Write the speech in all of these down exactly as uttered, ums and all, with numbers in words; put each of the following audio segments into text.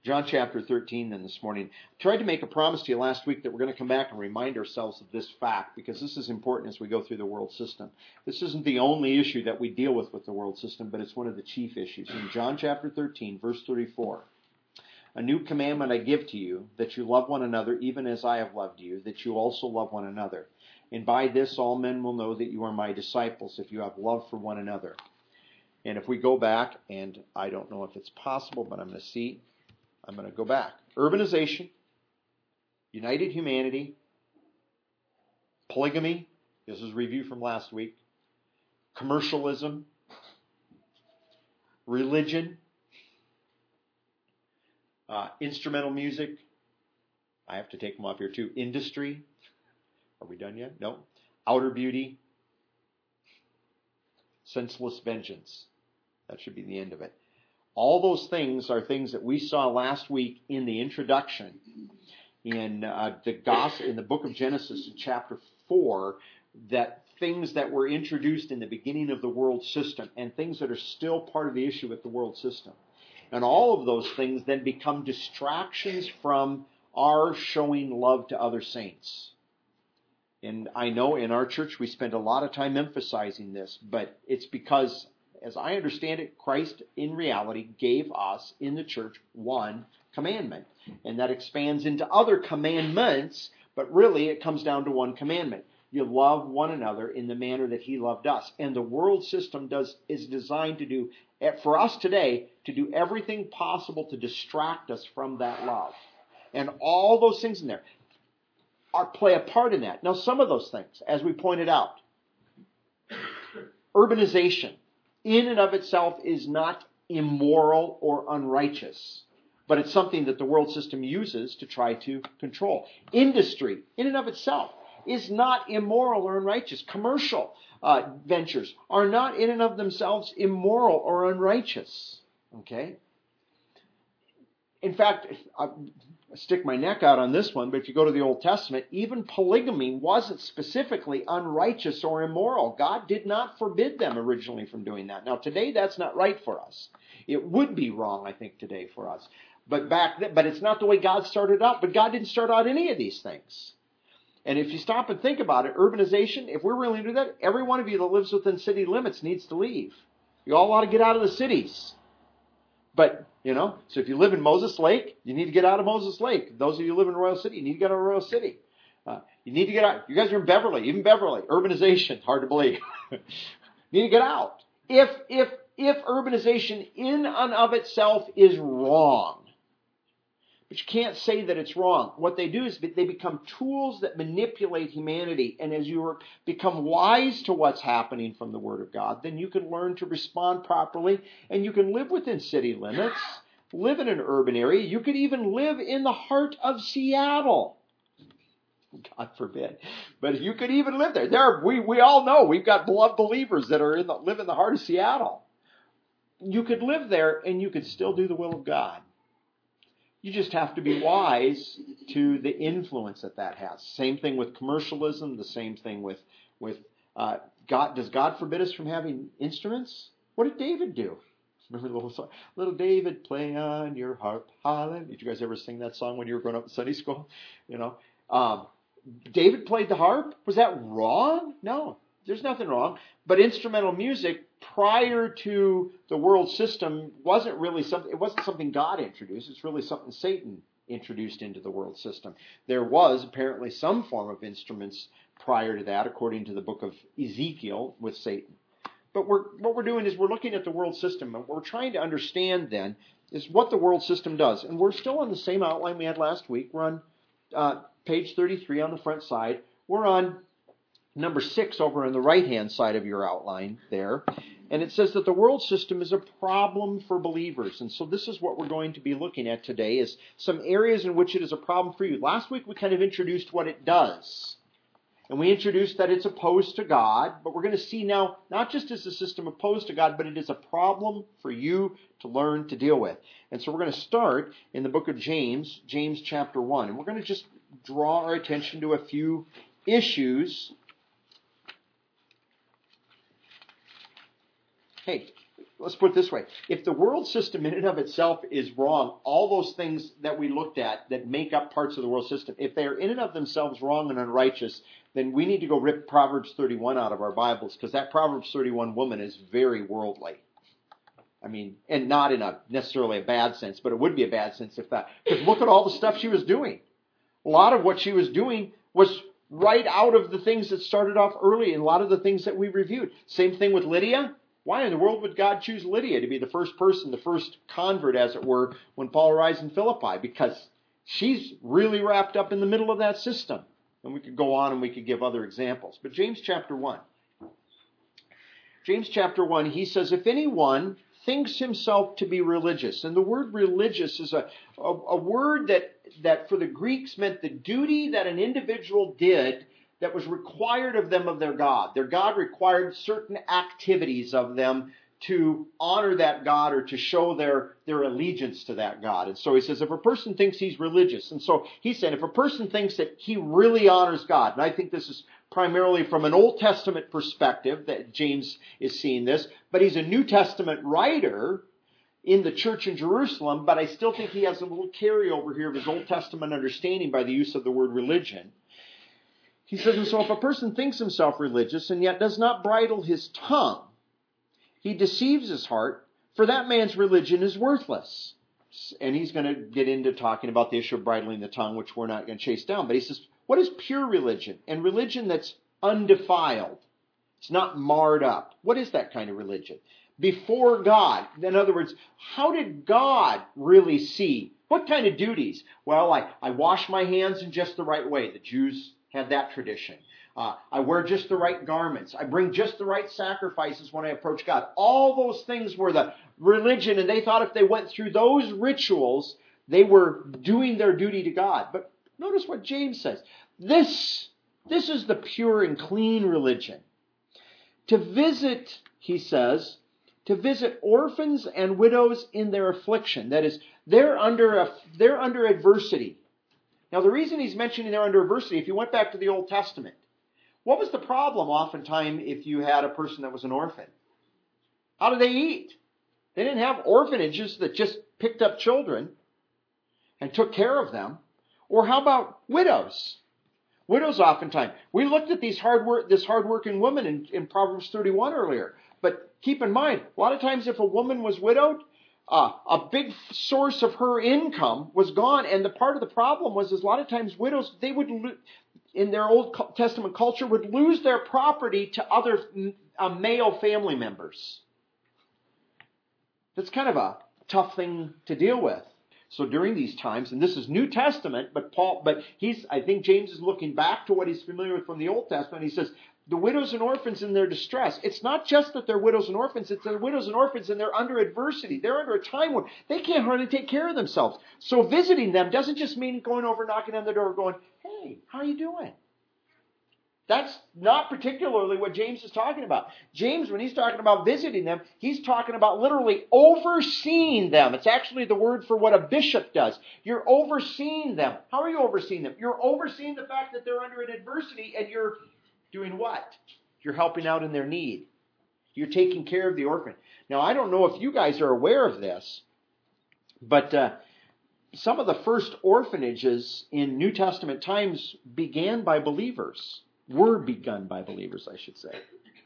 John chapter thirteen then this morning. I tried to make a promise to you last week that we're going to come back and remind ourselves of this fact, because this is important as we go through the world system. This isn't the only issue that we deal with with the world system, but it's one of the chief issues. In John chapter thirteen, verse thirty-four, "A new commandment I give to you, that you love one another even as I have loved you, that you also love one another. And by this all men will know that you are my disciples, if you have love for one another." And if we go back, and I don't know if it's possible, but I'm going to see... I'm going to go back. Urbanization, united humanity, polygamy, this is a review from last week, commercialism, religion, uh, instrumental music, I have to take them off here too, industry, are we done yet? No. Outer beauty, senseless vengeance. That should be the end of it. All those things are things that we saw last week in the introduction in uh, the gospel, in the book of Genesis in chapter four, that things that were introduced in the beginning of the world system and things that are still part of the issue with the world system. And all of those things then become distractions from our showing love to other saints. And I know in our church we spend a lot of time emphasizing this, but it's because, as I understand it, Christ in reality gave us in the church one commandment. And that expands into other commandments, but really it comes down to one commandment. You love one another in the manner that he loved us. And the world system does is designed to do, for us today, to do everything possible to distract us from that love. And all those things in there are play a part in that. Now, some of those things, as we pointed out, urbanization, in and of itself is not immoral or unrighteous, but it's something that the world system uses to try to control. Industry, in and of itself, is not immoral or unrighteous. Commercial uh, ventures are not in and of themselves immoral or unrighteous. Okay? In fact, I stick my neck out on this one, but if you go to the Old Testament, even polygamy wasn't specifically unrighteous or immoral. God did not forbid them originally from doing that. Now, today, that's not right for us. It would be wrong, I think, today for us. But back then, but it's not the way God started out. But God didn't start out any of these things. And if you stop and think about it, urbanization, if we're really to do that, every one of you that lives within city limits needs to leave. You all ought to get out of the cities. But, you know, so if you live in Moses Lake, you need to get out of Moses Lake. Those of you who live in Royal City, you need to get out of Royal City. Uh, you need to get out. You guys are in Beverly, even Beverly. Urbanization, hard to believe. You need to get out. If, if, if urbanization in and of itself is wrong, but you can't say that it's wrong. What they do is they become tools that manipulate humanity. And as you become wise to what's happening from the Word of God, then you can learn to respond properly, and you can live within city limits, live in an urban area. You could even live in the heart of Seattle. God forbid. But you could even live there. There, we, we all know we've got beloved believers that are in the, live in the heart of Seattle. You could live there, and you could still do the will of God. You just have to be wise to the influence that that has. Same thing with commercialism. The same thing with with uh, God. Does God forbid us from having instruments? What did David do? Remember the little song? Little David, play on your harp, hallelujah. Did you guys ever sing that song when you were growing up in Sunday school? You know, um, David played the harp. Was that wrong? No, there's nothing wrong. But instrumental music prior to the world system wasn't really something, it wasn't something God introduced. It's really something Satan introduced into the world system. There was apparently some form of instruments prior to that, according to the book of Ezekiel, with Satan. But we're, what we're doing is we're looking at the world system, and what we're trying to understand then is what the world system does. And we're still on the same outline we had last week. We're on uh, page thirty-three on the front side. We're on number six over on the right-hand side of your outline there. And it says that the world system is a problem for believers. And so this is what we're going to be looking at today, is some areas in which it is a problem for you. Last week we kind of introduced what it does. And we introduced that it's opposed to God. But we're going to see now, not just is the system opposed to God, but it is a problem for you to learn to deal with. And so we're going to start in the book of James, James chapter one. And we're going to just draw our attention to a few issues. Hey, let's put it this way. If the world system in and of itself is wrong, all those things that we looked at that make up parts of the world system, if they are in and of themselves wrong and unrighteous, then we need to go rip Proverbs thirty-one out of our Bibles, because that Proverbs thirty-one woman is very worldly. I mean, and not in a necessarily a bad sense, but it would be a bad sense if that. Because look at all the stuff she was doing. A lot of what she was doing was right out of the things that started off early, and a lot of the things that we reviewed. Same thing with Lydia. Why in the world would God choose Lydia to be the first person, the first convert, as it were, when Paul arrives in Philippi? Because she's really wrapped up in the middle of that system. And we could go on and we could give other examples. But James chapter one. James chapter one, he says, if anyone thinks himself to be religious, and the word religious is a, a, a word that, that for the Greeks meant the duty that an individual did that was required of them of their God. Their God required certain activities of them to honor that God or to show their, their allegiance to that God. And so he says, if a person thinks he's religious, and so he said, if a person thinks that he really honors God, and I think this is primarily from an Old Testament perspective that James is seeing this, but he's a New Testament writer in the church in Jerusalem, but I still think he has a little carryover here of his Old Testament understanding by the use of the word religion. He says, and so if a person thinks himself religious and yet does not bridle his tongue, he deceives his heart, for that man's religion is worthless. And he's going to get into talking about the issue of bridling the tongue, which we're not going to chase down. But he says, what is pure religion? And religion that's undefiled. It's not marred up. What is that kind of religion? Before God. In other words, how did God really see? What kind of duties? Well, I, I wash my hands in just the right way. The Jews had that tradition. Uh, I wear just the right garments. I bring just the right sacrifices when I approach God. All those things were the religion, and they thought if they went through those rituals, they were doing their duty to God. But notice what James says. This, this is the pure and clean religion. To visit, he says, to visit orphans and widows in their affliction. That is, they're under a, they're under adversity. Now, the reason he's mentioning they're under adversity, if you went back to the Old Testament, what was the problem oftentimes if you had a person that was an orphan? How did they eat? They didn't have orphanages that just picked up children and took care of them. Or how about widows? Widows oftentimes. We looked at these hard work, this hardworking woman in, in Proverbs thirty-one earlier. But keep in mind, a lot of times if a woman was widowed, uh, a big source of her income was gone. And the part of the problem was is a lot of times widows, they would, in their Old Testament culture, would lose their property to other uh, male family members. That's kind of a tough thing to deal with. So during these times, and this is New Testament, but Paul, but he's, I think James is looking back to what he's familiar with from the Old Testament. He says, the widows and orphans in their distress. It's not just that they're widows and orphans, it's they're widows and orphans and they're under adversity. They're under a time when they can't hardly take care of themselves. So visiting them doesn't just mean going over, knocking on their door, going, hey, how are you doing? That's not particularly what James is talking about. James, when he's talking about visiting them, he's talking about literally overseeing them. It's actually the word for what a bishop does. You're overseeing them. How are you overseeing them? You're overseeing the fact that they're under an adversity, and you're doing what? You're helping out in their need. You're taking care of the orphan. Now, I don't know if you guys are aware of this, but uh, some of the first orphanages in New Testament times began by believers. Were begun by believers, I should say.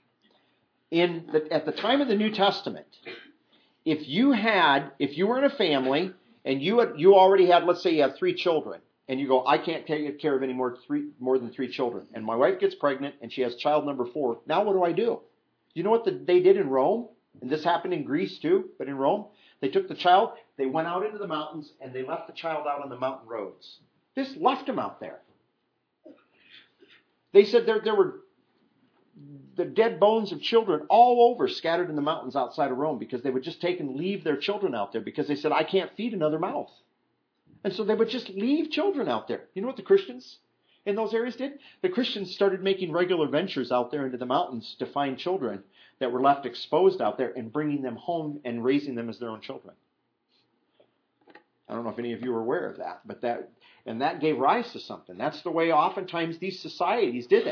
In the, at the time of the New Testament, if you had, if you were in a family and you had, you already had, let's say you have three children, and you go, I can't take care of any more three more than three children, and my wife gets pregnant and she has child number four. Now what do I do? You know what the, they did in Rome? And this happened in Greece too, but in Rome, they took the child, they went out into the mountains, and they left the child out on the mountain roads. Just left him out there. They said there, there were the dead bones of children all over scattered in the mountains outside of Rome because they would just take and leave their children out there because they said, I can't feed another mouth. And so they would just leave children out there. You know what the Christians in those areas did? The Christians started making regular ventures out there into the mountains to find children that were left exposed out there and bringing them home and raising them as their own children. I don't know if any of you are aware of that, but that, and that gave rise to something. That's the way oftentimes these societies did it.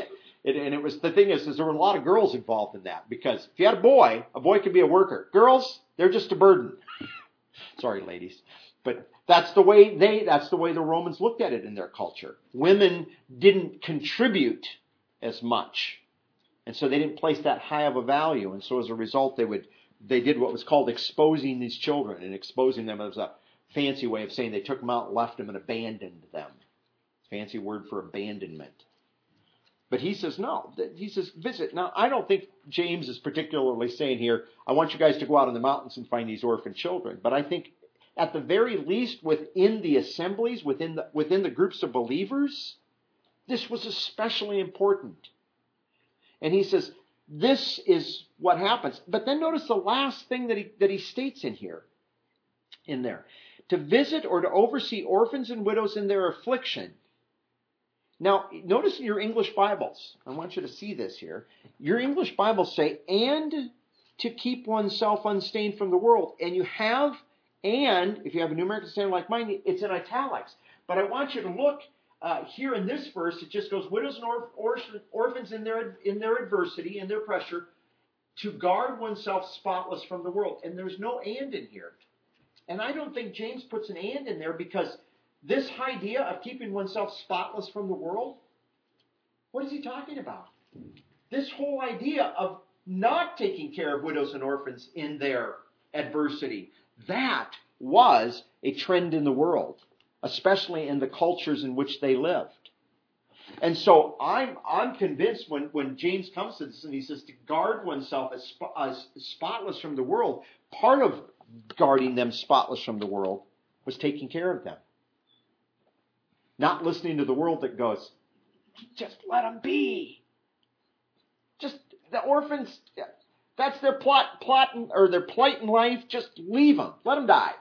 It, and it was, the thing is, is there were a lot of girls involved in that, because if you had a boy, a boy could be a worker. Girls, they're just a burden. Sorry, ladies. But that's the way they, that's the way the Romans looked at it in their culture. Women didn't contribute as much. And so they didn't place that high of a value. And so as a result, they would, they did what was called exposing these children, and exposing them as a fancy way of saying they took them out, left them, and abandoned them. Fancy word for abandonment. But he says, no. He says, visit. Now, I don't think James is particularly saying here, I want you guys to go out in the mountains and find these orphan children. But I think at the very least within the assemblies, within the, within the groups of believers, this was especially important. And he says, this is what happens. But then notice the last thing that he, that he states in here, in there. To visit or to oversee orphans and widows in their affliction. Now, notice in your English Bibles, I want you to see this here. Your English Bibles say, and to keep oneself unstained from the world. And you have, and, if you have a New American Standard like mine, it's in italics. But I want you to look uh, here in this verse. It just goes, widows and orph- orph- orphans in their, in their adversity, in their pressure, to guard oneself spotless from the world. And there's no and in here. And I don't think James puts an and in there because this idea of keeping oneself spotless from the world, what is he talking about? This whole idea of not taking care of widows and orphans in their adversity, that was a trend in the world, especially in the cultures in which they lived. And so I'm I'm convinced when, when James comes to this and he says to guard oneself as, sp- as spotless from the world, part of guarding them spotless from the world was taking care of them. Not listening to the world that goes, just let them be. Just the orphans, that's their plot, plot or their plight in life. Just leave them. Let them die.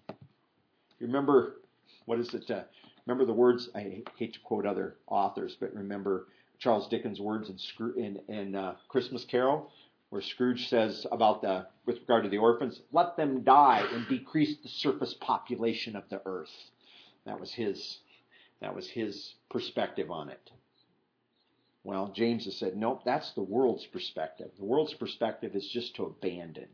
You remember, what is it? Uh, remember the words, I hate to quote other authors, but remember Charles Dickens' words in, in, in uh, Christmas Carol, where Scrooge says about the, with regard to the orphans, let them die and decrease the surface population of the earth. That was his That was his perspective on it. Well, James has said, nope, that's the world's perspective. The world's perspective is just to abandon.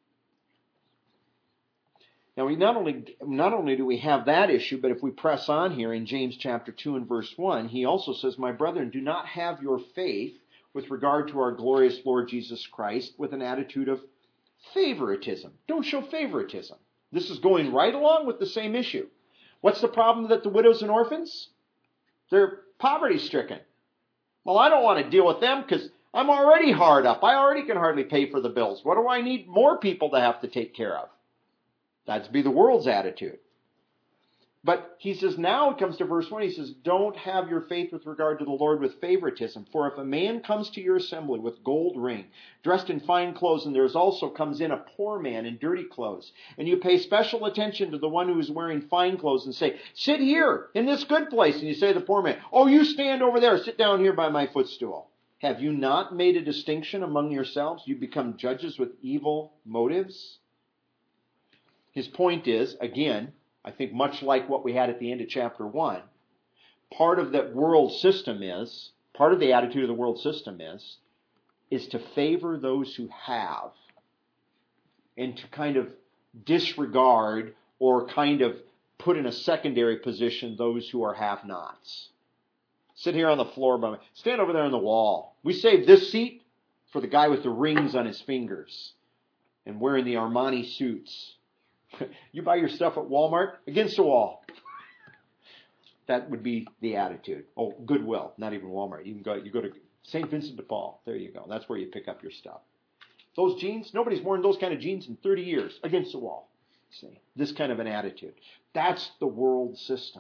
Now, we not only, not only do we have that issue, but if we press on here in James chapter two and verse one, he also says, my brethren, do not have your faith with regard to our glorious Lord Jesus Christ with an attitude of favoritism. Don't show favoritism. This is going right along with the same issue. What's the problem that the widows and orphans? They're poverty-stricken. Well, I don't want to deal with them because I'm already hard up. I already can hardly pay for the bills. What do I need more people to have to take care of? That'd be the world's attitude. But he says, now it comes to verse one, he says, don't have your faith with regard to the Lord with favoritism. For if a man comes to your assembly with gold ring, dressed in fine clothes, and there also comes in a poor man in dirty clothes, and you pay special attention to the one who is wearing fine clothes and say, sit here in this good place. And you say to the poor man, oh, you stand over there, sit down here by my footstool. Have you not made a distinction among yourselves? You become judges with evil motives. His point is, again, I think much like what we had at the end of chapter one, part of that world system is, part of the attitude of the world system is, is to favor those who have and to kind of disregard or kind of put in a secondary position those who are have-nots. Sit here on the floor, by me. Stand over there on the wall. We saved this seat for the guy with the rings on his fingers and wearing the Armani suits. You buy your stuff at Walmart, against the wall. That would be the attitude. Oh, Goodwill, not even Walmart. You can go, you go to Saint Vincent de Paul. There you go. That's where you pick up your stuff. Those jeans, nobody's worn those kind of jeans in thirty years. Against the wall. See, this kind of an attitude. That's the world system.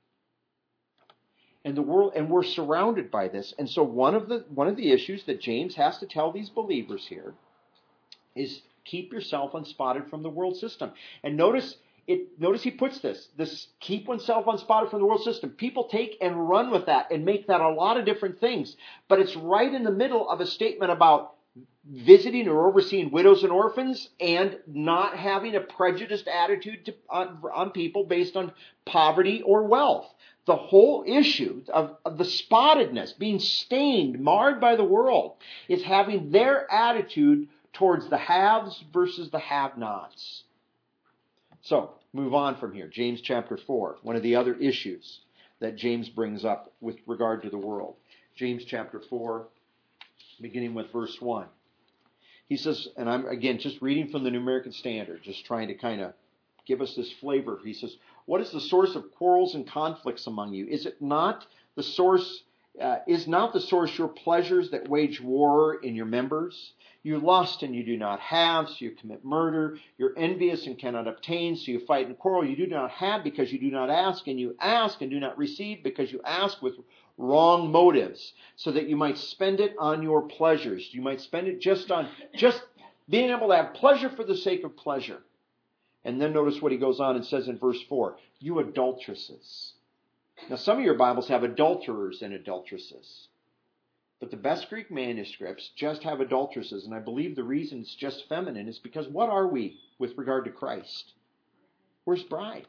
And the world, and we're surrounded by this. And so one of the one of the issues that James has to tell these believers here is keep yourself unspotted from the world system. And notice it. Notice he puts this, this keep oneself unspotted from the world system. People take and run with that and make that a lot of different things. But it's right in the middle of a statement about visiting or overseeing widows and orphans, and not having a prejudiced attitude to, on, on people based on poverty or wealth. The whole issue of, of the spottedness, being stained, marred by the world, is having their attitude towards the haves versus the have-nots. So, move on from here. James chapter four, one of the other issues that James brings up with regard to the world. James chapter four, beginning with verse one. He says, and I'm again just reading from the New American Standard, just trying to kind of give us this flavor. He says, what is the source of quarrels and conflicts among you? Is it not the source, uh, is not the source your pleasures that wage war in your members? You lust and you do not have, so you commit murder. You're envious and cannot obtain, so you fight and quarrel. You do not have because you do not ask, and you ask and do not receive because you ask with wrong motives, so that you might spend it on your pleasures. You might spend it just on just being able to have pleasure for the sake of pleasure. And then notice what he goes on and says in verse four, you adulteresses. Now some of your Bibles have adulterers and adulteresses. But the best Greek manuscripts just have adulteresses, and I believe the reason it's just feminine is because what are we with regard to Christ? We're his bride.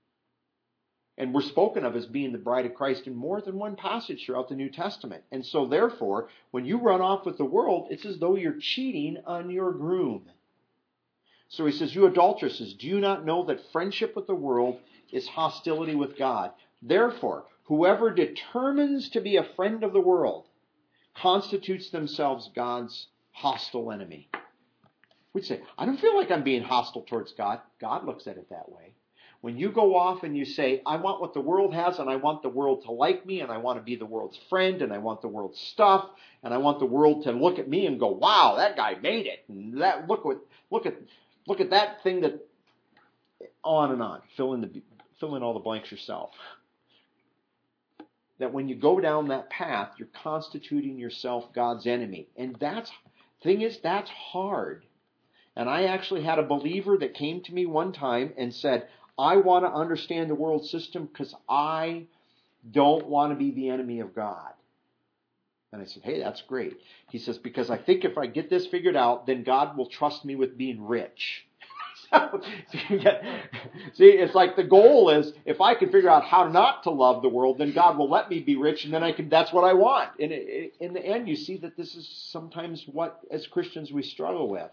And we're spoken of as being the bride of Christ in more than one passage throughout the New Testament. And so therefore, when you run off with the world, it's as though you're cheating on your groom. So he says, you adulteresses, do you not know that friendship with the world is hostility with God? Therefore, whoever determines to be a friend of the world constitutes themselves God's hostile enemy. We'd say, I don't feel like I'm being hostile towards God. God looks at it that way. When you go off and you say, I want what the world has, and I want the world to like me, and I want to be the world's friend, and I want the world's stuff, and I want the world to look at me and go, wow, that guy made it. And that look what look at look at that thing that on and on. Fill in the fill in all the blanks yourself. That when you go down that path, you're constituting yourself God's enemy. And that's thing is, that's hard. And I actually had a believer that came to me one time and said, I want to understand the world system because I don't want to be the enemy of God. And I said, hey, that's great. He says, because I think if I get this figured out, then God will trust me with being rich. So, see, it's like the goal is, if I can figure out how not to love the world, then God will let me be rich, and then I can. That's what I want. And in the end, you see that this is sometimes what, as Christians, we struggle with.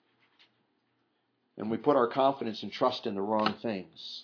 And we put our confidence and trust in the wrong things.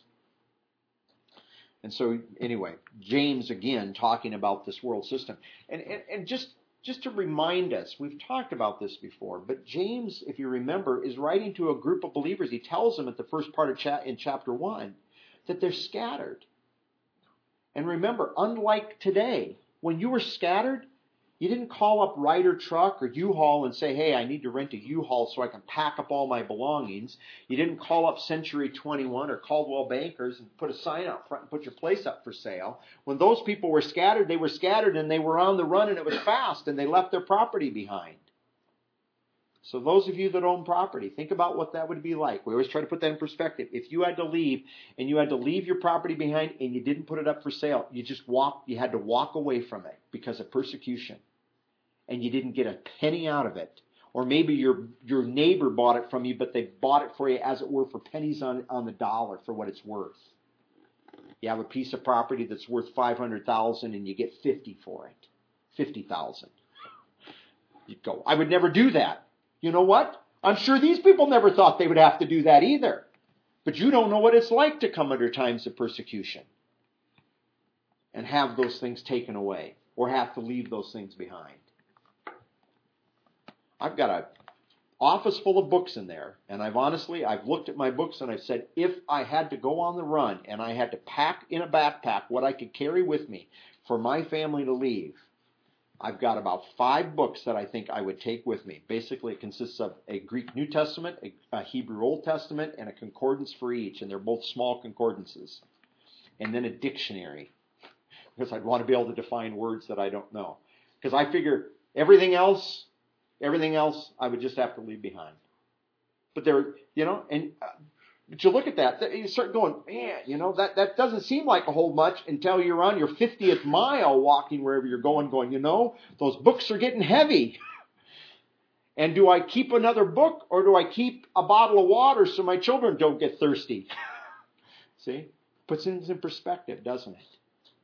And so, anyway, James, again, talking about this world system. And, and, and just, just to remind us, we've talked about this before, but James, if you remember, is writing to a group of believers. He tells them at the first part of cha- in chapter one that they're scattered. And remember, unlike today, when you were scattered, you didn't call up Ryder Truck or U-Haul and say, hey, I need to rent a U-Haul so I can pack up all my belongings. You didn't call up Century twenty-one or Caldwell Bankers and put a sign out front and put your place up for sale. When those people were scattered, they were scattered and they were on the run and it was fast and they left their property behind. So those of you that own property, think about what that would be like. We always try to put that in perspective. If you had to leave and you had to leave your property behind and you didn't put it up for sale, you just walked, you had to walk away from it because of persecution. And you didn't get a penny out of it. Or maybe your your neighbor bought it from you, but they bought it for you, as it were, for pennies on, on the dollar for what it's worth. You have a piece of property that's worth five hundred thousand dollars and you get fifty for it. fifty thousand dollars. You go, I would never do that. You know what? I'm sure these people never thought they would have to do that either. But you don't know what it's like to come under times of persecution and have those things taken away or have to leave those things behind. I've got an office full of books in there, and I've honestly, I've looked at my books and I've said, if I had to go on the run and I had to pack in a backpack what I could carry with me for my family to leave, I've got about five books that I think I would take with me. Basically, it consists of a Greek New Testament, a, a Hebrew Old Testament, and a concordance for each, and they're both small concordances. And then a dictionary, because I'd want to be able to define words that I don't know. Because I figure everything else... Everything else, I would just have to leave behind. But there, you know, and uh, but you look at that, you start going, man, you know, that, that doesn't seem like a whole much until you're on your fiftieth mile walking wherever you're going, going, you know, those books are getting heavy. And do I keep another book or do I keep a bottle of water so my children don't get thirsty? See? Puts things in perspective, doesn't it?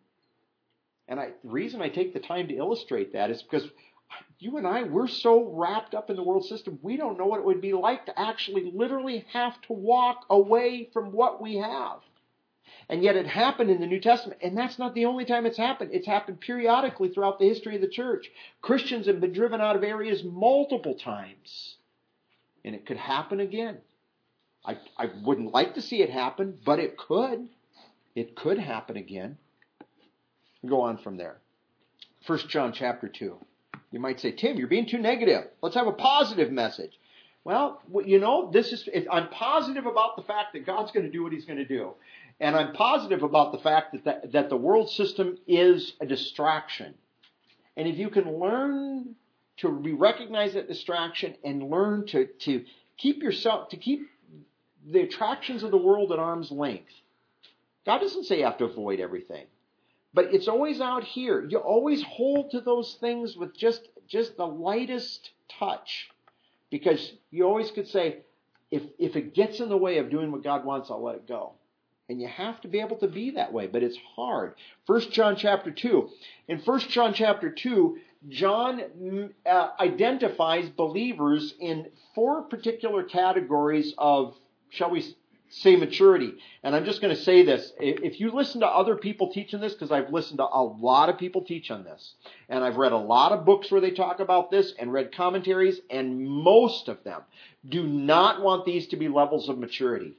And I, the reason I take the time to illustrate that is because you and I, we're so wrapped up in the world system, we don't know what it would be like to actually literally have to walk away from what we have. And yet it happened in the New Testament. And that's not the only time it's happened. It's happened periodically throughout the history of the church. Christians have been driven out of areas multiple times. And it could happen again. I, I wouldn't like to see it happen, but it could. It could happen again. Go on from there. First John chapter two. You might say, Tim, you're being too negative. Let's have a positive message. Well, you know, this is. I'm positive about the fact that God's going to do what He's going to do. And I'm positive about the fact that the, that the world system is a distraction. And if you can learn to re- recognize that distraction and learn to, to keep yourself, to keep the attractions of the world at arm's length. God doesn't say you have to avoid everything. But it's always out here. You always hold to those things with just, just the lightest touch. Because you always could say, if, if it gets in the way of doing what God wants, I'll let it go. And you have to be able to be that way, but it's hard. First John chapter two. In First John chapter two, John uh, identifies believers in four particular categories of, shall we say, maturity. And I'm just going to say this. If you listen to other people teaching this, because I've listened to a lot of people teach on this, and I've read a lot of books where they talk about this and read commentaries, and most of them do not want these to be levels of maturity.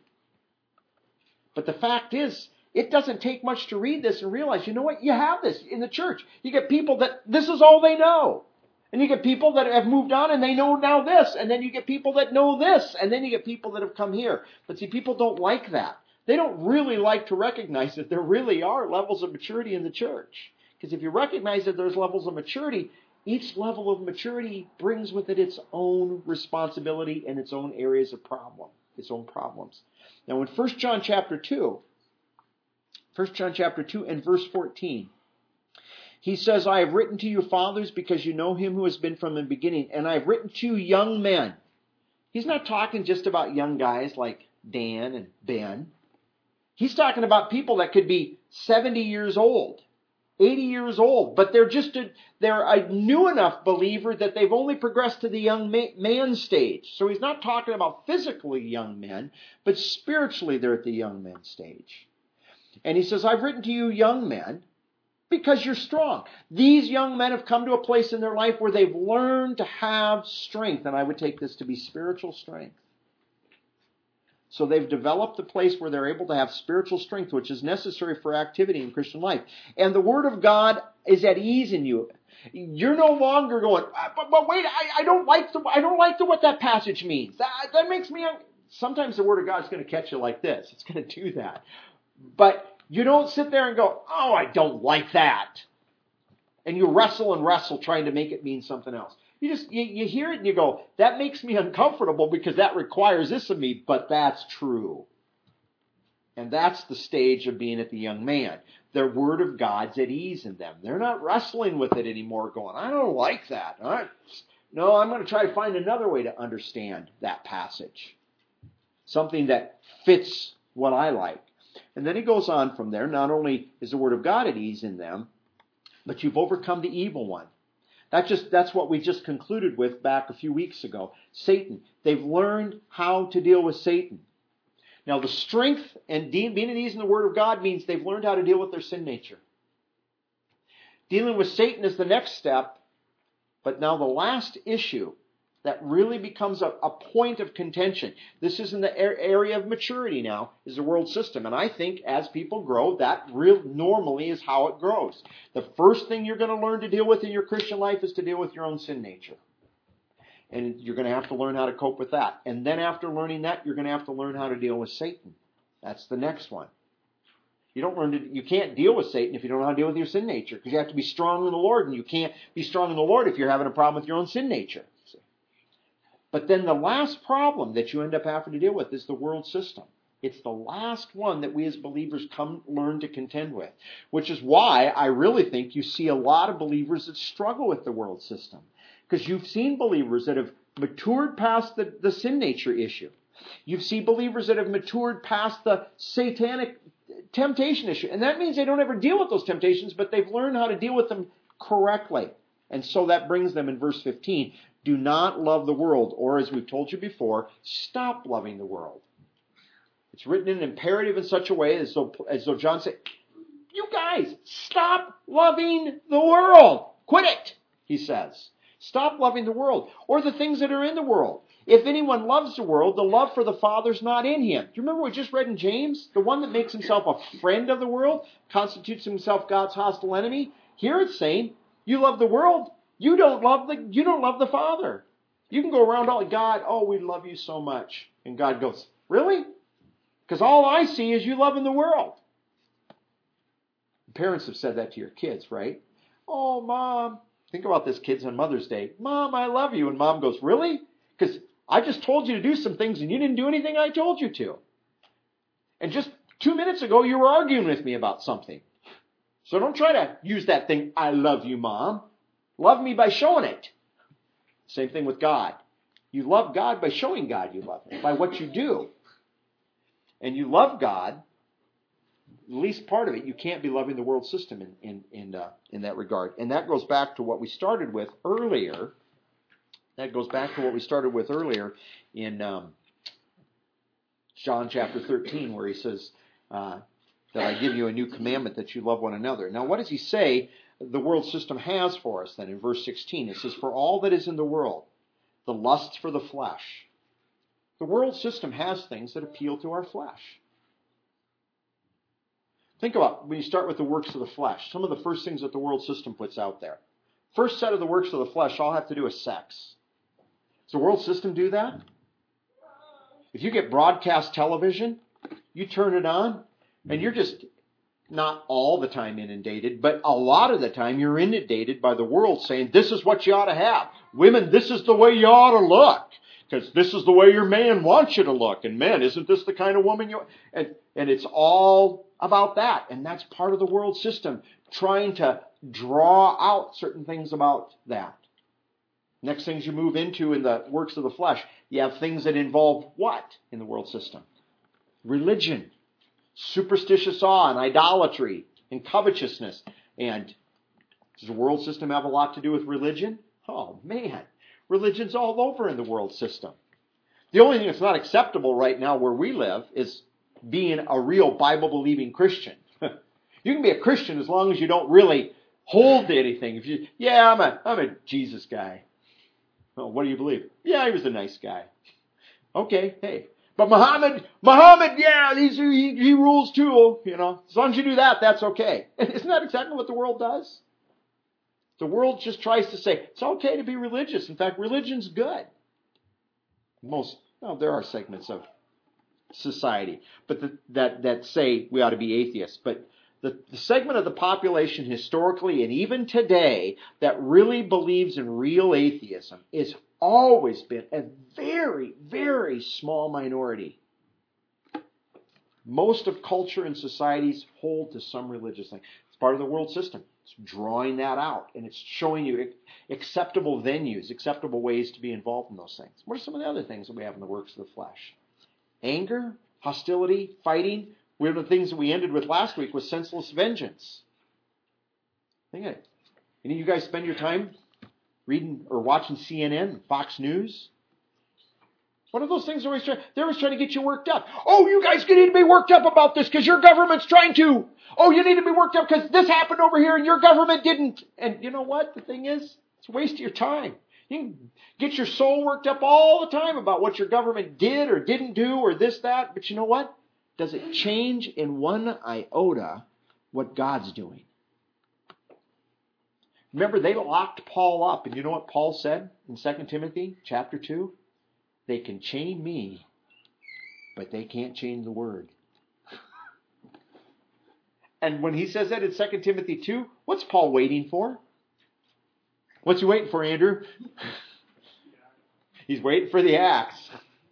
But the fact is, it doesn't take much to read this and realize, you know what, you have this in the church. You get people that this is all they know. And you get people that have moved on and they know now this. And then you get people that know this. And then you get people that have come here. But see, people don't like that. They don't really like to recognize that there really are levels of maturity in the church. Because if you recognize that there's levels of maturity, each level of maturity brings with it its own responsibility and its own areas of problem, its own problems. Now in First John chapter two, First John chapter two and verse fourteen, he says, I have written to you, fathers, because you know him who has been from the beginning, and I have written to you, young men. He's not talking just about young guys like Dan and Ben. He's talking about people that could be seventy years old, eighty years old, but they're just a, they're a new enough believer that they've only progressed to the young man stage. So he's not talking about physically young men, but spiritually they're at the young men stage. And he says, I've written to you, young men, because you're strong. These young men have come to a place in their life where they've learned to have strength, and I would take this to be spiritual strength. So they've developed a place where they're able to have spiritual strength, which is necessary for activity in Christian life. And the Word of God is at ease in you. You're no longer going, but, but wait, I, I don't like the I don't like the, what that passage means. That, that makes me. Sometimes the Word of God is going to catch you like this. It's going to do that. But you don't sit there and go, oh, I don't like that. And you wrestle and wrestle trying to make it mean something else. You just, you, you hear it and you go, that makes me uncomfortable because that requires this of me, but that's true. And that's the stage of being at the young man. Their Word of God's at ease in them. They're not wrestling with it anymore going, I don't like that. All right. No, I'm going to try to find another way to understand that passage. Something that fits what I like. And then he goes on from there. Not only is the Word of God at ease in them, but you've overcome the evil one. That just, that's what we just concluded with back a few weeks ago. Satan. They've learned how to deal with Satan. Now the strength and being at ease in the Word of God means they've learned how to deal with their sin nature. Dealing with Satan is the next step. But now the last issue that really becomes a, a point of contention. This is in the area of maturity now, is the world system. And I think as people grow, that real normally is how it grows. The first thing you're going to learn to deal with in your Christian life is to deal with your own sin nature. And you're going to have to learn how to cope with that. And then after learning that, you're going to have to learn how to deal with Satan. That's the next one. You don't learn to, you can't deal with Satan if you don't know how to deal with your sin nature. Because you have to be strong in the Lord. And you can't be strong in the Lord if you're having a problem with your own sin nature. But then the last problem that you end up having to deal with is the world system. It's the last one that we as believers come learn to contend with. Which is why I really think you see a lot of believers that struggle with the world system. Because you've seen believers that have matured past the, the sin nature issue. You see believers that have matured past the satanic temptation issue. And that means they don't ever deal with those temptations, but they've learned how to deal with them correctly. And so that brings them in verse fifteen. Do not love the world, or as we've told you before, stop loving the world. It's written in an imperative in such a way as though, as though John said, you guys, stop loving the world. Quit it, he says. Stop loving the world, or the things that are in the world. If anyone loves the world, the love for the Father's not in him. Do you remember what we just read in James? The one that makes himself a friend of the world constitutes himself God's hostile enemy. Here it's saying, you love the world, you don't love the you don't love the Father. You can go around all God, oh, we love you so much. And God goes, really? Because all I see is you loving the world. Parents have said that to your kids, right? Oh, Mom, think about this, kids, on Mother's Day. Mom, I love you. And Mom goes, really? Because I just told you to do some things and you didn't do anything I told you to. And just two minutes ago, you were arguing with me about something. So don't try to use that thing, I love you, Mom. Love me by showing it. Same thing with God. You love God by showing God you love him, by what you do. And you love God, at least part of it, you can't be loving the world system in in in, uh, in that regard. And that goes back to what we started with earlier. That goes back to what we started with earlier in um, John chapter thirteen, where he says uh, that I give you a new commandment, that you love one another. Now, what does he say the world system has for us then in verse sixteen? It says, for all that is in the world, the lusts for the flesh. The world system has things that appeal to our flesh. Think about when you start with the works of the flesh, some of the first things that the world system puts out there. First set of the works of the flesh all have to do with sex. Does the world system do that? If you get broadcast television, you turn it on, and you're just not all the time inundated, but a lot of the time you're inundated by the world saying, this is what you ought to have. Women, this is the way you ought to look. Because this is the way your man wants you to look. And men, isn't this the kind of woman you... And, and it's all about that. And that's part of the world system, trying to draw out certain things about that. Next things you move into in the works of the flesh, you have things that involve what in the world system? Religion, superstitious awe, and idolatry, and covetousness. And does the world system have a lot to do with religion? Oh, man. Religion's all over in the world system. The only thing that's not acceptable right now where we live is being a real Bible-believing Christian. You can be a Christian as long as you don't really hold to anything. If you, yeah, I'm a, I'm a Jesus guy. Oh, what do you believe? Yeah, he was a nice guy. Okay, hey. But Muhammad, Muhammad, yeah, he's, he, he rules too. You know, as long as you do that, that's okay. Isn't that exactly what the world does? The world just tries to say, it's okay to be religious. In fact, religion's good. Most, well, there are segments of society but the, that, that say we ought to be atheists. But the, the segment of the population historically and even today that really believes in real atheism has always been a very, very small minority. Most of culture and societies hold to some religious thing. It's part of the world system. It's drawing that out, and it's showing you acceptable venues, acceptable ways to be involved in those things. What are some of the other things that we have in the works of the flesh? Anger, hostility, fighting. One of the things that we ended with last week was senseless vengeance. Think of it. Any of you guys spend your time reading or watching C N N, Fox News? What are those things they're always trying? They're always trying to get you worked up. Oh, you guys need to be worked up about this because your government's trying to. Oh, you need to be worked up because this happened over here and your government didn't. And you know what? The thing is, it's a waste of your time. You can get your soul worked up all the time about what your government did or didn't do or this, that. But you know what? Does it change in one iota what God's doing? Remember, they locked Paul up. And you know what Paul said in Second Timothy chapter two? They can chain me, but they can't chain the word. And when he says that in Second Timothy two, what's Paul waiting for? What's he waiting for, Andrew? He's waiting for the axe.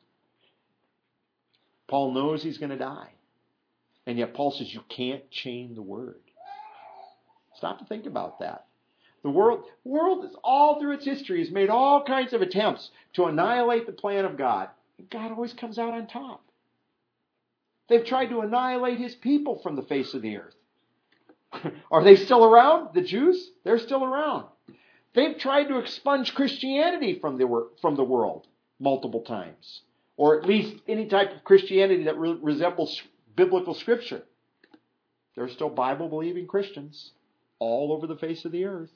Paul knows he's going to die. And yet Paul says you can't chain the word. Stop to think about that. The world, the world is all through its history has made all kinds of attempts to annihilate the plan of God. And God always comes out on top. They've tried to annihilate his people from the face of the earth. Are they still around? The Jews? They're still around. They've tried to expunge Christianity from the, from the world multiple times. Or at least any type of Christianity that re- resembles biblical scripture. There are still Bible-believing Christians all over the face of the earth.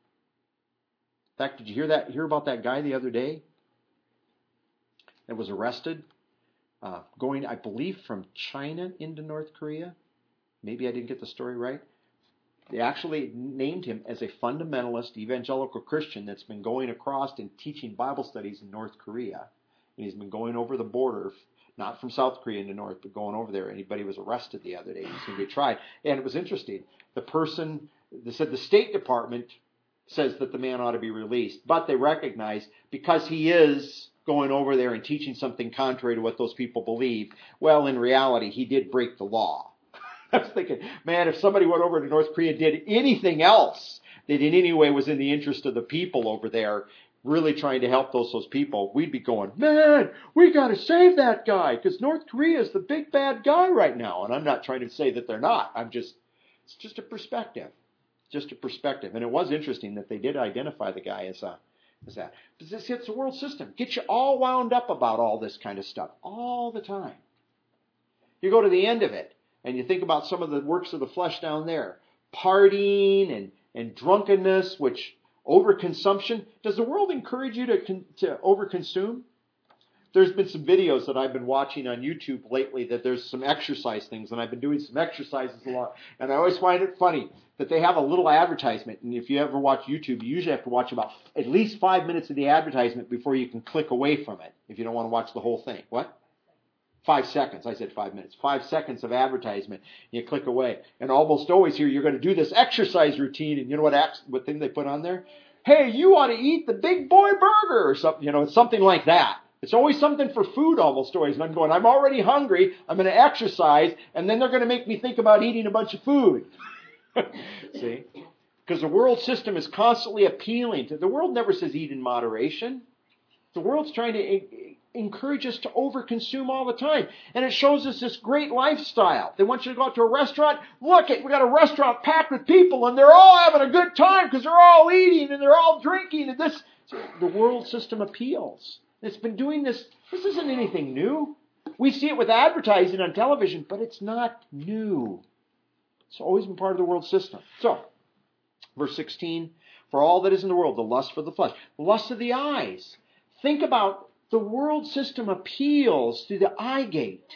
In fact, did you hear that? Hear about that guy the other day that was arrested, uh, going, I believe, from China into North Korea? Maybe I didn't get the story right. They actually named him as a fundamentalist evangelical Christian that's been going across and teaching Bible studies in North Korea. And he's been going over the border, not from South Korea into North, but going over there. Anybody was arrested the other day. He was going to be tried. And it was interesting. The person, they said the State Department says that the man ought to be released. But they recognize because he is going over there and teaching something contrary to what those people believe, well, in reality, he did break the law. I was thinking, man, if somebody went over to North Korea and did anything else that in any way was in the interest of the people over there, really trying to help those those people, we'd be going, man, we got to save that guy because North Korea is the big bad guy right now. And I'm not trying to say that they're not. I'm just, it's just a perspective. Just a perspective. And it was interesting that they did identify the guy as a, as that. But this hits the world system. Get you all wound up about all this kind of stuff all the time. You go to the end of it and you think about some of the works of the flesh down there. Partying and, and drunkenness, which overconsumption. Does the world encourage you to, con- to overconsume? There's been some videos that I've been watching on YouTube lately that there's some exercise things, and I've been doing some exercises a lot. And I always find it funny that they have a little advertisement. And if you ever watch YouTube, you usually have to watch about at least five minutes of the advertisement before you can click away from it if you don't want to watch the whole thing. What? Five seconds. I said five minutes. Five seconds of advertisement. You click away. And almost always here, you're going to do this exercise routine. And you know what, what thing they put on there? Hey, you ought to eat the big boy burger or something. You know, it's something like that. It's always something for food almost always. And I'm going, I'm already hungry. I'm going to exercise. And then they're going to make me think about eating a bunch of food. See? Because the world system is constantly appealing to. The world never says eat in moderation. The world's trying to encourage us to overconsume all the time. And it shows us this great lifestyle. They want you to go out to a restaurant. Look, we got a restaurant packed with people and they're all having a good time because they're all eating and they're all drinking. And this, the world system appeals. It's been doing this. This isn't anything new. We see it with advertising on television, but it's not new. It's always been part of the world system. So, verse sixteen, for all that is in the world, the lust for the flesh, the lust of the eyes. Think about the world system appeals through the eye gate.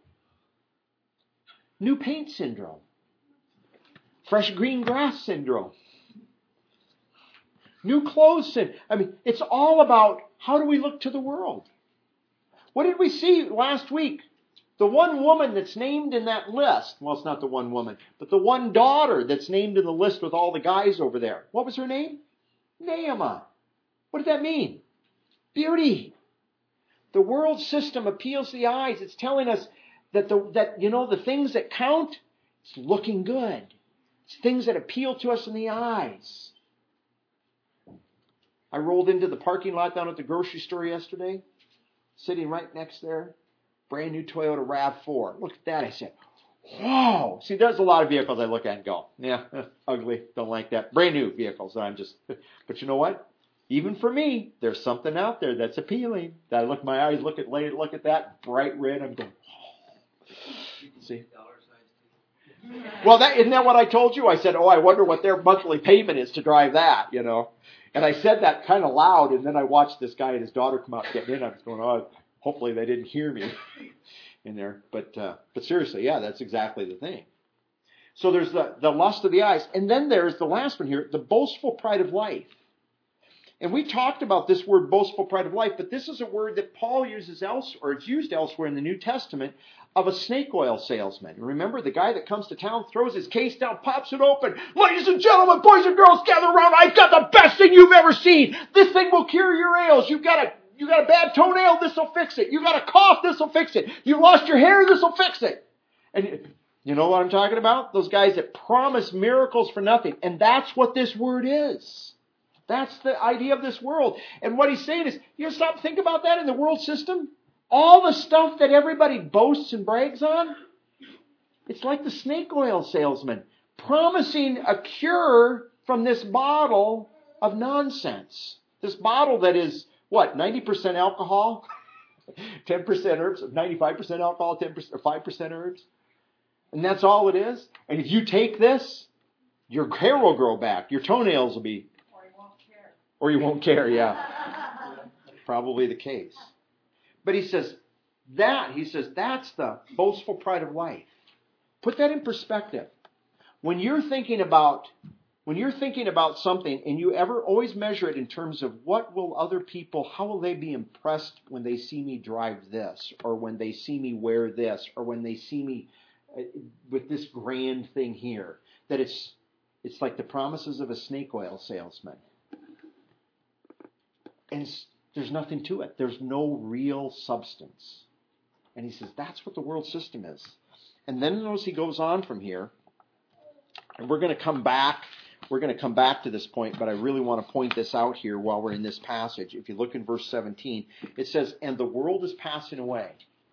New paint syndrome. Fresh green grass syndrome. New clothes syndrome. I mean, it's all about how do we look to the world. What did we see last week? The one woman that's named in that list. Well, it's not the one woman, but the one daughter that's named in the list with all the guys over there. What was her name? Naamah. What did that mean? Beauty. The world system appeals to the eyes. It's telling us that, the, that you know, the things that count, it's looking good. It's things that appeal to us in the eyes. I rolled into the parking lot down at the grocery store yesterday, sitting right next there, brand new Toyota RAV four. Look at that, I said, whoa. See, there's a lot of vehicles I look at and go, yeah, ugly, don't like that. Brand new vehicles. I'm just, but you know what? Even for me, there's something out there that's appealing. That I look, my eyes look at look at that bright red. I'm going, oh. See. Well, that isn't that what I told you? I said, oh, I wonder what their monthly payment is to drive that, you know. And I said that kind of loud, and then I watched this guy and his daughter come out getting in. I was going, oh, hopefully they didn't hear me in there. But uh, but seriously, yeah, that's exactly the thing. So there's the, the lust of the eyes. And then there's the last one here, the boastful pride of life. And we talked about this word boastful pride of life, but this is a word that Paul uses elsewhere, or it's used elsewhere in the New Testament, of a snake oil salesman. Remember, the guy that comes to town, throws his case down, pops it open. Ladies and gentlemen, boys and girls, gather around. I've got the best thing you've ever seen. This thing will cure your ails. You've got a, you got a bad toenail, this will fix it. You got a cough, this will fix it. You lost your hair, this will fix it. And you know what I'm talking about? Those guys that promise miracles for nothing. And that's what this word is. That's the idea of this world. And what he's saying is, you stop think about that in the world system. All the stuff that everybody boasts and brags on, it's like the snake oil salesman promising a cure from this bottle of nonsense. This bottle that is, what, ninety percent alcohol, ten percent herbs, ninety-five percent alcohol, ten percent or five percent herbs. And that's all it is. And if you take this, your hair will grow back. Your toenails will be... Or you won't care. Or you won't care, yeah. Probably the case. But he says, that, he says, that's the boastful pride of life. Put that in perspective. When you're thinking about, when you're thinking about something and you ever always measure it in terms of what will other people, how will they be impressed when they see me drive this, or when they see me wear this, or when they see me with this grand thing here, that it's, it's like the promises of a snake oil salesman. And it's, there's nothing to it. There's no real substance. And he says, that's what the world system is. And then notice he goes on from here. And we're going to come back. We're going to come back to this point, but I really want to point this out here while we're in this passage. If you look in verse seventeen, it says, and the world is passing away.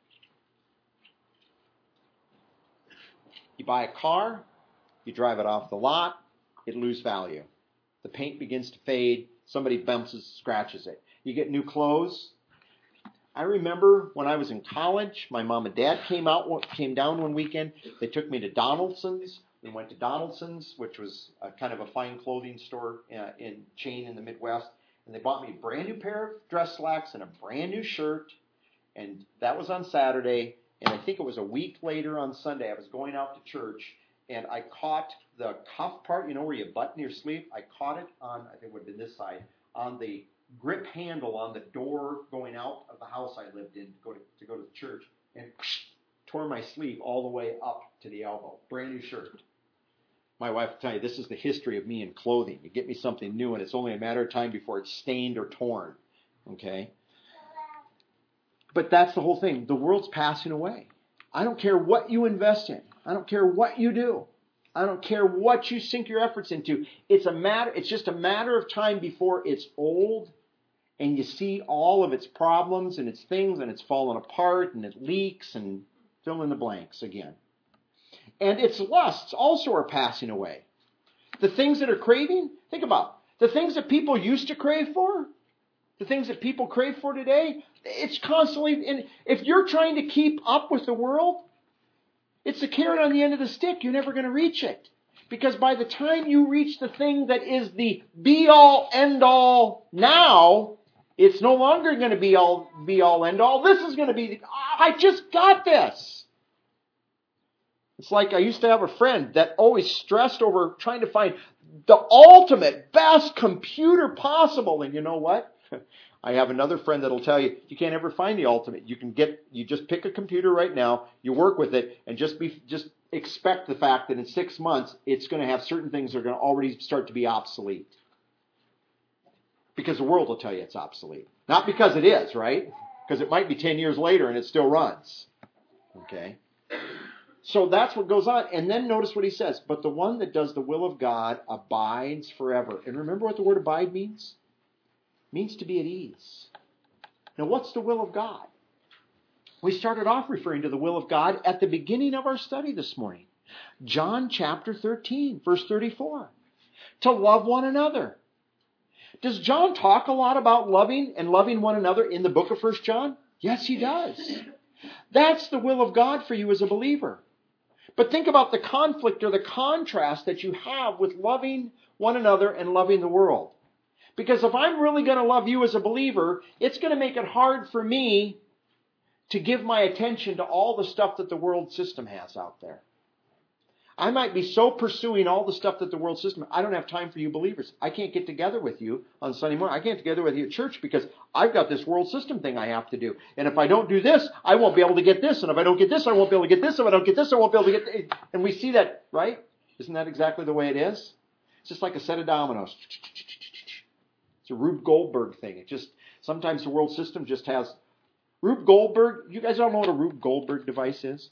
You buy a car, you drive it off the lot, it loses value. The paint begins to fade, somebody bumps it, scratches it. You get new clothes. I remember when I was in college, my mom and dad came out, came down one weekend. They took me to Donaldson's. We went to Donaldson's, which was a kind of a fine clothing store uh, in chain in the Midwest. And they bought me a brand new pair of dress slacks and a brand new shirt. And that was on Saturday. And I think it was a week later on Sunday, I was going out to church. And I caught the cuff part, you know, where you button your sleeve. I caught it on, I think it would have been this side, on the grip handle on the door going out of the house I lived in to go to, to go to the church, and tore my sleeve all the way up to the elbow. Brand new shirt. My wife will tell you, this is the history of me in clothing. You get me something new, and it's only a matter of time before it's stained or torn. Okay? But that's the whole thing. The world's passing away. I don't care what you invest in. I don't care what you do. I don't care what you sink your efforts into. It's a matter. It's just a matter of time before it's old, and you see all of its problems and its things, and it's falling apart, and it leaks, and fill in the blanks again. And its lusts also are passing away. The things that are craving, think about the things that people used to crave for, the things that people crave for today. It's constantly, and if you're trying to keep up with the world, it's the carrot on the end of the stick. You're never going to reach it. Because by the time you reach the thing that is the be-all, end-all now, it's no longer going to be all be-all, end-all. This is going to be, I just got this. It's like I used to have a friend that always stressed over trying to find the ultimate, best computer possible. And you know what? I have another friend that'll tell you, you can't ever find the ultimate. You can get, you just pick a computer right now, you work with it, and just be, just expect the fact that in six months, it's going to have certain things that are going to already start to be obsolete. Because the world will tell you it's obsolete. Not because it is, right? Because it might be ten years later and it still runs. Okay? So that's what goes on. And then notice what he says. But the one that does the will of God abides forever. And remember what the word abide means? It means to be at ease. Now what's the will of God? We started off referring to the will of God at the beginning of our study this morning. John chapter thirteen, verse thirty-four. To love one another. Does John talk a lot about loving and loving one another in the book of First John? Yes, he does. That's the will of God for you as a believer. But think about the conflict or the contrast that you have with loving one another and loving the world. Because if I'm really going to love you as a believer, it's going to make it hard for me to give my attention to all the stuff that the world system has out there. I might be so pursuing all the stuff that the world system, I don't have time for you believers. I can't get together with you on Sunday morning. I can't get together with you at church because I've got this world system thing I have to do. And if I don't do this, I won't be able to get this. And if I don't get this, I won't be able to get this. If I don't get this, I won't be able to get this. And we see that, right? Isn't that exactly the way it is? It's just like a set of dominoes. It's a Rube Goldberg thing. It just, sometimes the world system just has, Rube Goldberg, you guys don't know what a Rube Goldberg device is?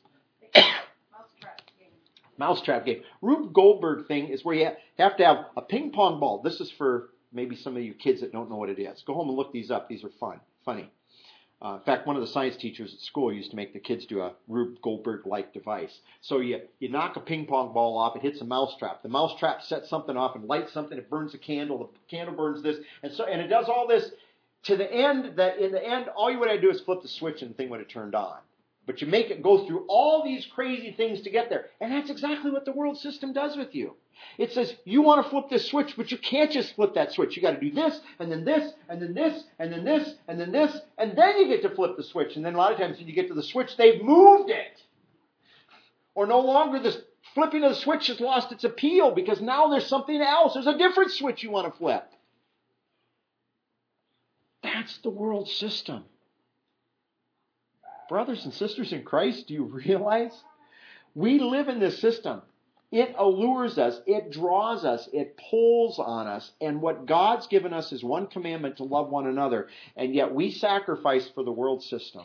Mousetrap game. Rube Goldberg thing is where you have to have a ping pong ball. This is for maybe some of you kids that don't know what it is. Go home and look these up. These are fun, funny. Uh, in fact, one of the science teachers at school used to make the kids do a Rube Goldberg-like device. So you, you knock a ping pong ball off, it hits a mousetrap. The mousetrap sets something off and lights something, it burns a candle, the candle burns this, and so and it does all this to the end that in the end, all you would have to do is flip the switch and the thing would have turned on. But you make it go through all these crazy things to get there. And that's exactly what the world system does with you. It says, you want to flip this switch, but you can't just flip that switch. You got to do this, and then this, and then this, and then this, and then this, and then you get to flip the switch. And then a lot of times when you get to the switch, they've moved it. Or no longer the flipping of the switch has lost its appeal because now there's something else. There's a different switch you want to flip. That's the world system. Brothers and sisters in Christ, do you realize? We live in this system. It allures us, it draws us, it pulls on us, and what God's given us is one commandment to love one another, and yet we sacrifice for the world system.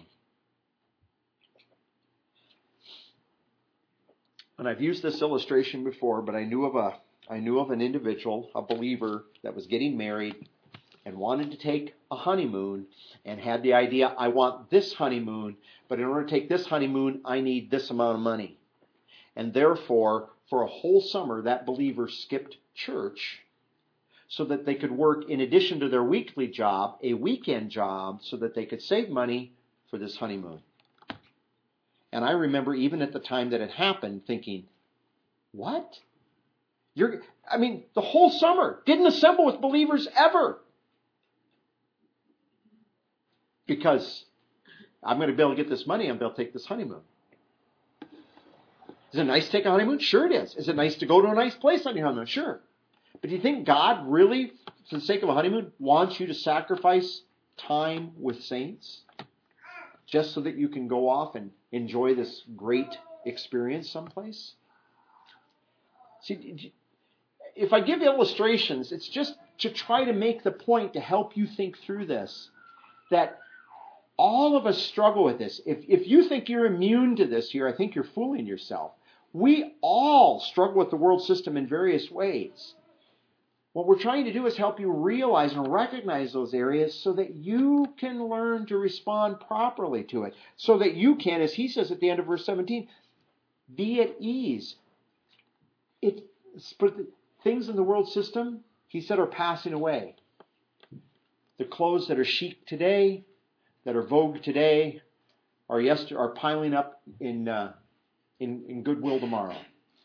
And I've used this illustration before, but I knew of a I knew of an individual, a believer, that was getting married and wanted to take a honeymoon and had the idea, I want this honeymoon, but in order to take this honeymoon, I need this amount of money. And therefore, for a whole summer, that believer skipped church so that they could work, in addition to their weekly job, a weekend job so that they could save money for this honeymoon. And I remember even at the time that it happened thinking, what? You're, I mean, the whole summer didn't assemble with believers ever. Because I'm going to be able to get this money, I'm going to be able to take this honeymoon. Is it nice to take a honeymoon? Sure it is. Is it nice to go to a nice place on your honeymoon? Sure. But do you think God really, for the sake of a honeymoon, wants you to sacrifice time with saints just so that you can go off and enjoy this great experience someplace? See, if I give illustrations, it's just to try to make the point to help you think through this, that all of us struggle with this. If, if you think you're immune to this here, I think you're fooling yourself. We all struggle with the world system in various ways. What we're trying to do is help you realize and recognize those areas so that you can learn to respond properly to it. So that you can, as he says at the end of verse seventeen, be at ease. It, things in the world system, he said, are passing away. The clothes that are chic today, that are vogue today, are yester- are piling up in, uh, in in Goodwill tomorrow.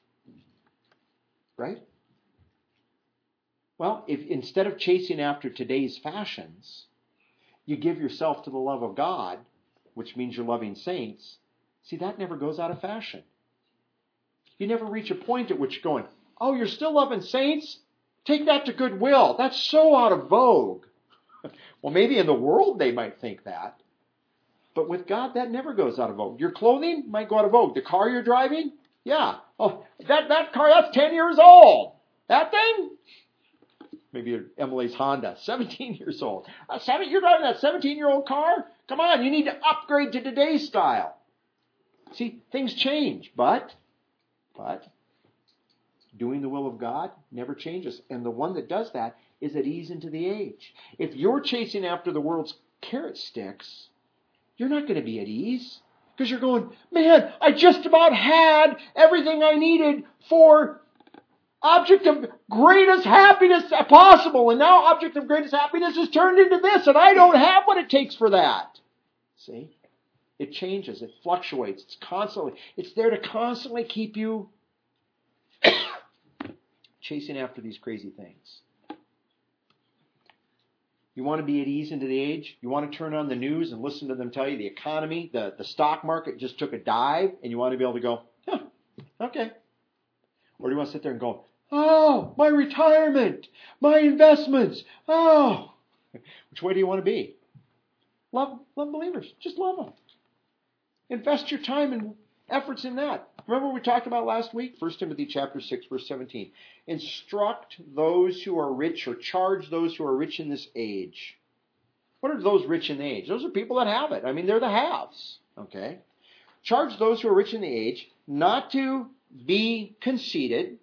Right? Well, if instead of chasing after today's fashions, you give yourself to the love of God, which means you're loving saints, see, that never goes out of fashion. You never reach a point at which you're going, oh, you're still loving saints? Take that to Goodwill. That's so out of vogue. Well, maybe in the world they might think that. But with God, that never goes out of vogue. Your clothing might go out of vogue. The car you're driving? Yeah. Oh, that, that car, that's ten years old. That thing? Maybe Emily's Honda, seventeen years old. Uh, seven, you're driving that seventeen-year-old car? Come on, you need to upgrade to today's style. See, things change, but, but, doing the will of God never changes. And the one that does that is at ease into the age. If you're chasing after the world's carrot sticks, you're not going to be at ease. Because you're going, man, I just about had everything I needed for object of greatest happiness possible. And now object of greatest happiness is turned into this, and I don't have what it takes for that. See? It changes. It fluctuates. It's constantly, it's there to constantly keep you chasing after these crazy things. You want to be at ease into the age? You want to turn on the news and listen to them tell you the economy, the, the stock market just took a dive, and you want to be able to go, huh, okay. Or do you want to sit there and go, oh, my retirement, my investments, oh. Which way do you want to be? Love, love believers. Just love them. Invest your time and efforts in that. Remember what we talked about last week? First Timothy chapter six, verse seventeen. Instruct those who are rich, or charge those who are rich in this age. What are those rich in the age? Those are people that have it. I mean, they're the haves. Okay? Charge those who are rich in the age not to be conceited,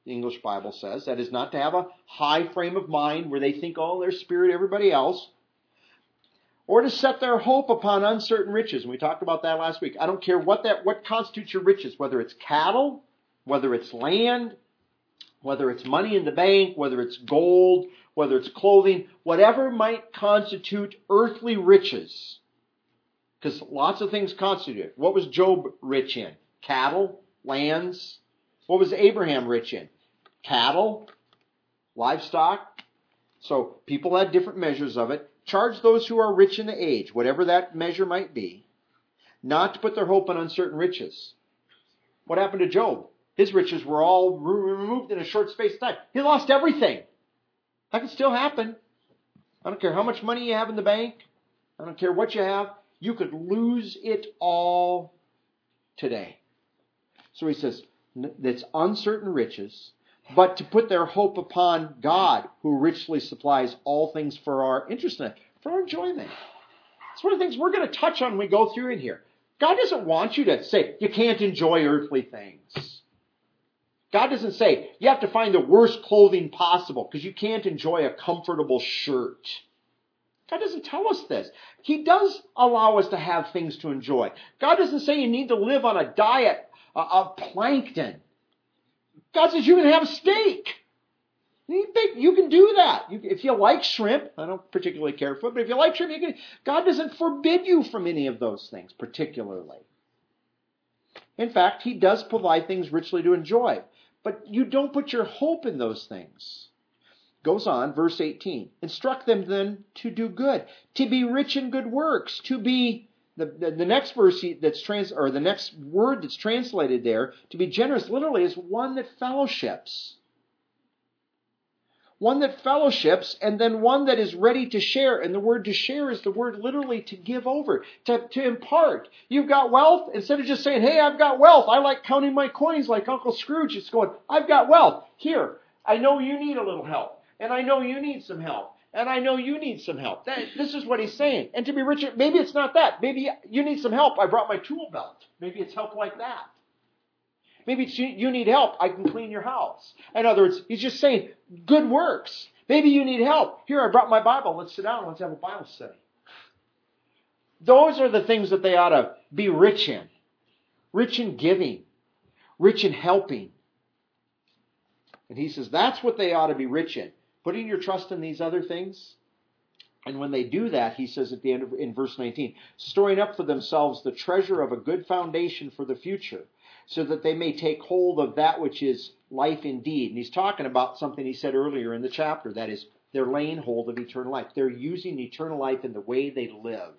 the English Bible says. That is not to have a high frame of mind where they think, oh, they're spirit, everybody else. Or to set their hope upon uncertain riches. And we talked about that last week. I don't care what that what constitutes your riches, whether it's cattle, whether it's land, whether it's money in the bank, whether it's gold, whether it's clothing, whatever might constitute earthly riches. Because lots of things constitute it. What was Job rich in? Cattle, lands. What was Abraham rich in? Cattle, livestock. So people had different measures of it. Charge those who are rich in the age, whatever that measure might be, not to put their hope on uncertain riches. What happened to Job? His riches were all removed in a short space of time. He lost everything. That can still happen. I don't care how much money you have in the bank. I don't care what you have. You could lose it all today. So he says, that's uncertain riches, but to put their hope upon God, who richly supplies all things for our interest in it, for our enjoyment. It's one of the things we're going to touch on when we go through in here. God doesn't want you to say, you can't enjoy earthly things. God doesn't say, you have to find the worst clothing possible because you can't enjoy a comfortable shirt. God doesn't tell us this. He does allow us to have things to enjoy. God doesn't say you need to live on a diet of plankton. God says you can have steak. You can do that. If you like shrimp, I don't particularly care for it, but if you like shrimp, you can. God doesn't forbid you from any of those things particularly. In fact, He does provide things richly to enjoy. But you don't put your hope in those things. Goes on, verse eighteen. Instruct them then to do good, to be rich in good works, to be the, the, the next verse that's trans or the next word that's translated there, to be generous literally is one that fellowships. One that fellowships, and then one that is ready to share. And the word to share is the word literally to give over, to, to impart. You've got wealth, instead of just saying, hey, I've got wealth. I like counting my coins like Uncle Scrooge. It's going, I've got wealth. Here, I know you need a little help. And I know you need some help. And I know you need some help. That, this is what he's saying. And to be rich, maybe it's not that. Maybe you need some help. I brought my tool belt. Maybe it's help like that. Maybe it's you need help. I can clean your house. In other words, he's just saying good works. Maybe you need help. Here, I brought my Bible. Let's sit down. Let's have a Bible study. Those are the things that they ought to be rich in. Rich in giving. Rich in helping. And he says that's what they ought to be rich in. Putting your trust in these other things. And when they do that, he says at the end of in verse nineteen, storing up for themselves the treasure of a good foundation for the future, so that they may take hold of that which is life indeed. And he's talking about something he said earlier in the chapter. That is, they're laying hold of eternal life. They're using eternal life in the way they live.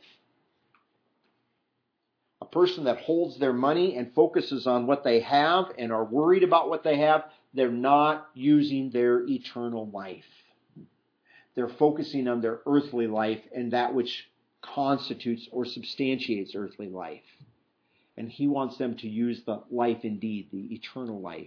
A person that holds their money and focuses on what they have and are worried about what they have, they're not using their eternal life. They're focusing on their earthly life and that which constitutes or substantiates earthly life. And he wants them to use the life indeed, the eternal life.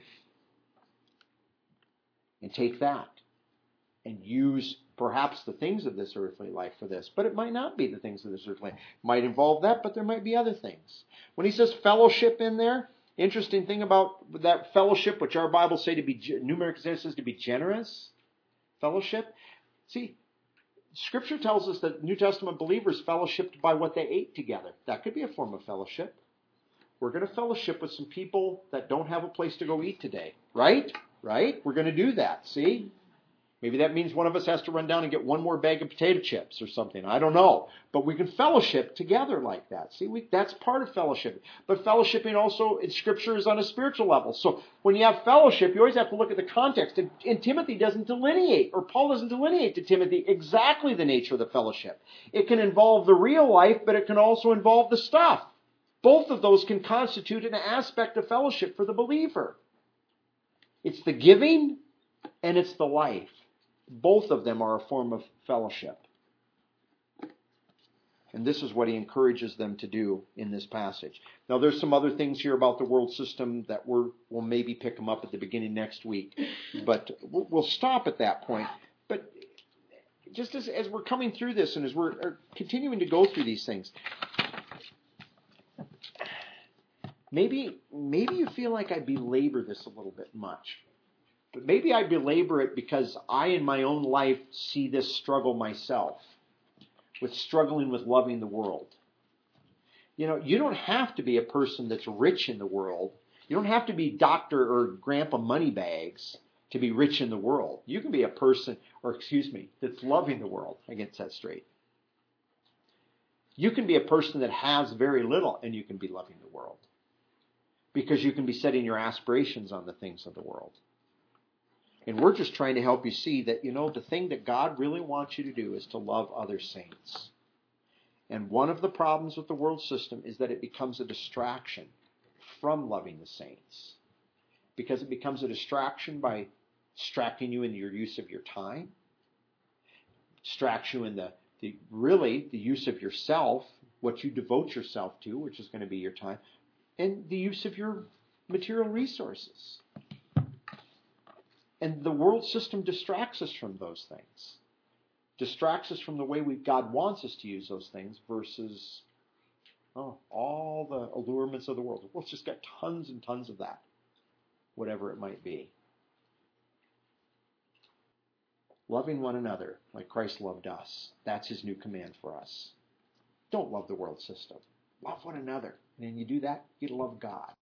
And take that and use perhaps the things of this earthly life for this. But it might not be the things of this earthly life. It might involve that, but there might be other things. When he says fellowship in there, interesting thing about that fellowship, which our Bibles say to be, New American Standard says to be generous fellowship. See, Scripture tells us that New Testament believers fellowshipped by what they ate together. That could be a form of fellowship. We're going to fellowship with some people that don't have a place to go eat today. Right? Right? We're going to do that. See? Maybe that means one of us has to run down and get one more bag of potato chips or something. I don't know. But we can fellowship together like that. See, we, that's part of fellowship. But fellowshipping also in Scripture is on a spiritual level. So when you have fellowship, you always have to look at the context. And, and Timothy doesn't delineate, or Paul doesn't delineate to Timothy exactly the nature of the fellowship. It can involve the real life, but it can also involve the stuff. Both of those can constitute an aspect of fellowship for the believer. It's the giving and it's the life. Both of them are a form of fellowship. And this is what he encourages them to do in this passage. Now there's some other things here about the world system that we're, we'll maybe pick them up at the beginning next week. But we'll stop at that point. But just as, as we're coming through this and as we're continuing to go through these things, maybe, maybe you feel like I belabor this a little bit much. But maybe I belabor it because I, in my own life, see this struggle myself with struggling with loving the world. You know, you don't have to be a person that's rich in the world. You don't have to be Doctor or Grandpa Moneybags to be rich in the world. You can be a person, or excuse me, that's loving the world. I get that straight. You can be a person that has very little and you can be loving the world. Because you can be setting your aspirations on the things of the world. And we're just trying to help you see that, you know, the thing that God really wants you to do is to love other saints. And one of the problems with the world system is that it becomes a distraction from loving the saints. Because it becomes a distraction by distracting you in your use of your time, distracts you in the, the really the use of yourself, what you devote yourself to, which is going to be your time, and the use of your material resources. And the world system distracts us from those things. Distracts us from the way we, God wants us to use those things versus oh, all the allurements of the world. The world's just got tons and tons of that, whatever it might be. Loving one another like Christ loved us. That's his new command for us. Don't love the world system. Love one another. And when you do that, you love God.